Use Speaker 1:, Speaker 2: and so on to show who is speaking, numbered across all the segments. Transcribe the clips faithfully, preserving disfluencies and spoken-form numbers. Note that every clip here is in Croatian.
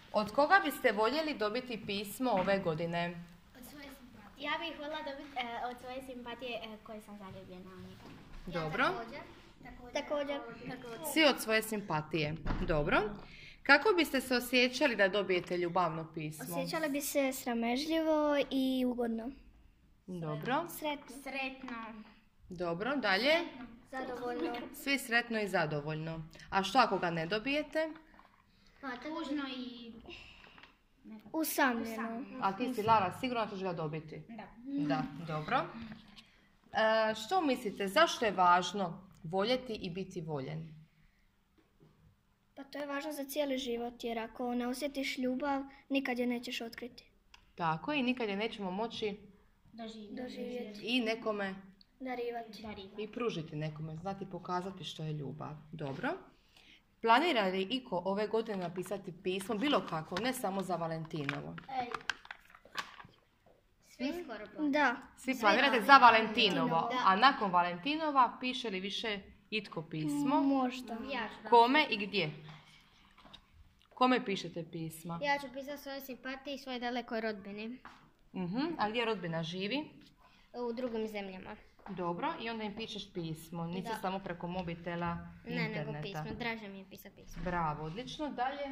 Speaker 1: Od koga biste voljeli dobiti pismo ove godine?
Speaker 2: Od svoje simpatije. Ja bih voljela dobiti e, od svoje simpatije e, koje sam zaljubljena u njega.
Speaker 1: Dobro.
Speaker 2: Ja također. Također. Također.
Speaker 1: Svi od svoje simpatije. Dobro. Kako biste se osjećali da dobijete ljubavno pismo?
Speaker 3: Osjećala bi se sramežljivo i ugodno.
Speaker 1: Dobro.
Speaker 3: Sretno.
Speaker 2: Sretno.
Speaker 1: Dobro, dalje.
Speaker 3: Zadovoljno.
Speaker 1: Svi sretno i zadovoljno. A što ako ga ne dobijete?
Speaker 2: Pa tužno i...
Speaker 3: Usamljeno.
Speaker 1: A ti si, Lara, sigurno ćeš ga dobiti?
Speaker 2: Da.
Speaker 1: Da, dobro. E, što mislite, zašto je važno voljeti i biti voljen?
Speaker 3: Pa to je važno za cijeli život, jer ako ne osjetiš ljubav, nikad je nećeš otkriti.
Speaker 1: Tako, i nikad je nećemo moći
Speaker 3: Doživjeti.
Speaker 1: i nekome
Speaker 3: Darivati.
Speaker 1: i pružiti nekome, znati pokazati što je ljubav. Dobro. Planira li iko ove godine napisati pismo, bilo kako, ne samo za Valentinovo?
Speaker 2: Svi skoro po...
Speaker 3: Da.
Speaker 1: Svi planirate za Valentinovo, a nakon Valentinova piše li više itko pismo?
Speaker 3: Možda.
Speaker 2: Ja ću,
Speaker 1: Kome i gdje? Kome pišete pisma?
Speaker 2: ja ću pisati svoje simpatije i svoje dalekoj rodbini.
Speaker 1: Mhm. A gdje rodbina živi?
Speaker 2: U drugim zemljama.
Speaker 1: Dobro, i onda im pišeš pismo, nisi
Speaker 2: Da.
Speaker 1: samo preko mobitela,
Speaker 2: Ne,
Speaker 1: interneta.
Speaker 2: nego pismo. Draže mi je pisati pismo.
Speaker 1: Bravo, odlično. Dalje?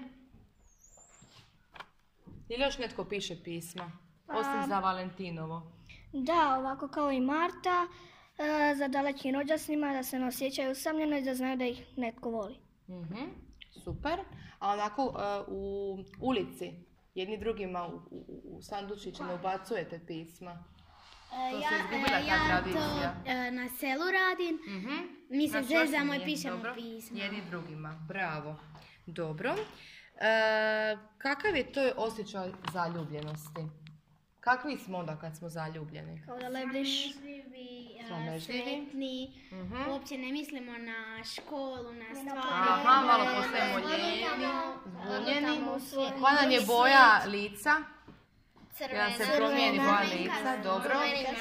Speaker 1: Ili još netko piše pisma? Osim za Valentinovo.
Speaker 3: Da, ovako kao i Marta, e, za dalekim rođacima, da se ne osjećaju usamljeno i da znaju da ih netko voli.
Speaker 1: Mhm. Super. A onako e, u ulici, jedni drugima u, u, u sandučiće ne ubacujete pisma? To se izgubila ta tradicija.
Speaker 2: e, na selu radim.
Speaker 1: Mhm.
Speaker 2: Mi se
Speaker 1: Znači, još
Speaker 2: zezamo i
Speaker 1: nije.
Speaker 2: pišemo
Speaker 1: Dobro.
Speaker 2: pisma.
Speaker 1: Jedni drugima. Bravo. Dobro. E, kakav je to osjećaj zaljubljenosti? Kakvi smo onda kad smo zaljubljeni?
Speaker 3: Kao da lebdiš.
Speaker 2: Sramežljivi, e,
Speaker 1: Sramežljivi.
Speaker 2: sretni.
Speaker 1: Mhm.
Speaker 2: Uopće ne mislimo na školu, na stvari.
Speaker 1: Aha, malo postajemo lijeni, zbunjeni. Koja nam je boja lica? Ja se promijeni boja lica, dobro.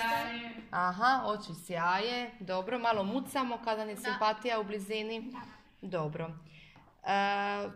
Speaker 1: Aha, oči sjaje, dobro. Malo mucamo kada je simpatija u blizini. Dobro. E,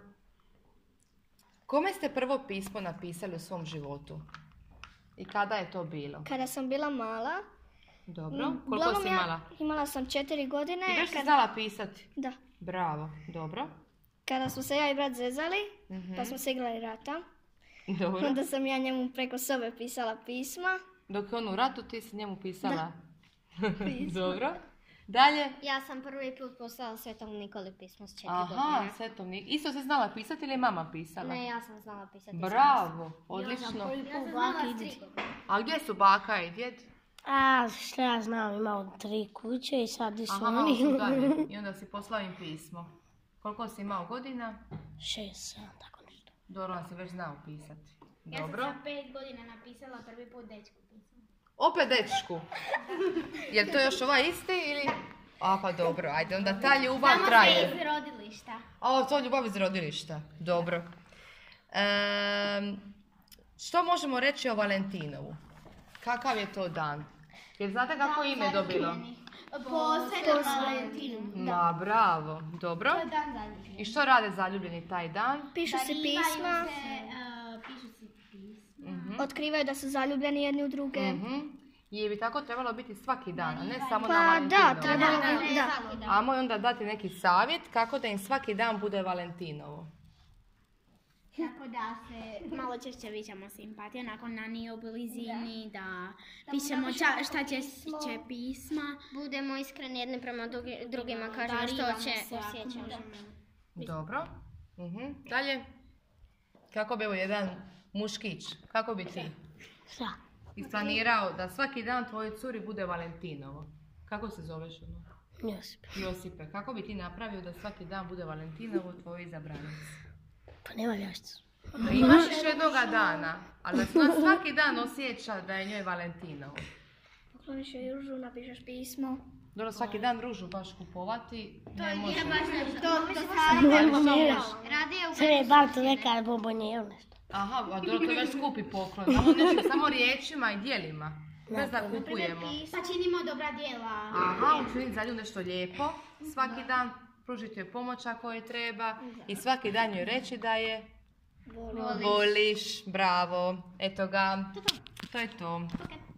Speaker 1: kome ste prvo pismo napisali u svom životu? I kada je to bilo?
Speaker 3: Kada sam bila mala,
Speaker 1: Dobro. Koliko
Speaker 3: uglavnom
Speaker 1: si
Speaker 3: ja-
Speaker 1: imala?
Speaker 3: imala sam četiri godine.
Speaker 1: I već si
Speaker 3: kad-
Speaker 1: znala pisati?
Speaker 3: Da.
Speaker 1: Bravo, dobro.
Speaker 3: Kada smo se ja i brat zezali,
Speaker 1: Mhm.
Speaker 3: pa smo se igrali rata,
Speaker 1: Dobro.
Speaker 3: onda sam ja njemu preko sobe pisala pisma.
Speaker 1: Dok je on u ratu, ti si njemu pisala? Dobro. Dalje?
Speaker 2: Ja sam prvi put poslala Svetom Nikoli pismo s četiri
Speaker 1: Aha,
Speaker 2: godine.
Speaker 1: Svetom Nik- Isto si znala pisati ili je mama pisala?
Speaker 2: Ne, ja sam znala pisati.
Speaker 1: Bravo, odlično.
Speaker 2: Ja sam znala s tri godine.
Speaker 1: A gdje su baka i djed?
Speaker 4: A, što ja znam, imao tri kuće i sad di su
Speaker 1: Aha, malo su
Speaker 4: oni.
Speaker 1: dalje. I onda si poslao im pismo. Koliko si imao godina?
Speaker 4: Šest, sedam, tako nešto.
Speaker 1: Dobro, si već znao pisati.
Speaker 2: Ja sam
Speaker 1: Dobro.
Speaker 2: za pet godina napisala prvi put dečku pismo.
Speaker 1: Opet dečku. Jel to još ovaj isti ili... A pa dobro, ajde, onda ta ljubav
Speaker 2: Samo
Speaker 1: traje.
Speaker 2: se iz rodilišta.
Speaker 1: A, to je ljubav iz rodilišta. Dobro. Ehm, što možemo reći o Valentinovu? Kakav je to dan? Jer znate kako je ime dobilo?
Speaker 2: Po Svetom Valentinu.
Speaker 1: Ma, bravo. Dobro.
Speaker 2: To je dan zaljubljenih.
Speaker 1: I što rade zaljubljeni taj dan?
Speaker 3: Pišu si
Speaker 2: Darivaju
Speaker 3: pisma,
Speaker 2: se, e, pišu si pisma.
Speaker 1: Mhm.
Speaker 3: otkrivaju da su zaljubljeni jedni u druge.
Speaker 1: Mhm. I bi tako trebalo biti svaki dan, a ne samo
Speaker 3: Pa
Speaker 1: na
Speaker 3: da,
Speaker 1: Valentinovo.
Speaker 3: trebalo
Speaker 2: Da,
Speaker 3: bi,
Speaker 2: ne
Speaker 3: da.
Speaker 2: svaki dan.
Speaker 1: Ajmo onda dati neki savjet kako da im svaki dan bude Valentinovo.
Speaker 2: Tako da se malo češće viđamo simpatije, nakon na nije u blizini, da pišemo ča- šta će, će pisma. Budemo iskreni jedni prema drugi- drugima, kažemo što će osjećamo.
Speaker 1: Dobro. Mhm. Dalje. Kako bi evo jedan muškić, kako bi ti
Speaker 4: Šta?
Speaker 1: isplanirao da svaki dan tvojoj curi bude Valentinovo? Kako se zoveš ono?
Speaker 4: Josip.
Speaker 1: Josipe, kako bi ti napravio da svaki dan bude Valentinovo tvoj izabranac?
Speaker 4: Pa nema vješticu.
Speaker 1: Da imaš još jednoga dana, ali da se ona svaki dan osjeća da je njoj Valentinovo.
Speaker 3: Pokloniš joj ružu, napišeš pismo.
Speaker 1: Dobro, svaki dan ružu baš kupovati, ne može.
Speaker 2: To, to
Speaker 1: Ali što možeš?
Speaker 2: Radije u
Speaker 4: Sve je bar to neka bombonje ili nešto.
Speaker 1: Aha, a dobro, to je već skupi poklon. Samo, nešto, samo riječima i dijelima. Bez da kupujemo.
Speaker 2: pa činimo dobra djela.
Speaker 1: Aha, učiniti za nju nešto lijepo. Svaki dan pružiti joj pomoć ako je treba. I svaki dan joj reći da je Voliš, bravo. Eto ga, to je to.
Speaker 2: Ok.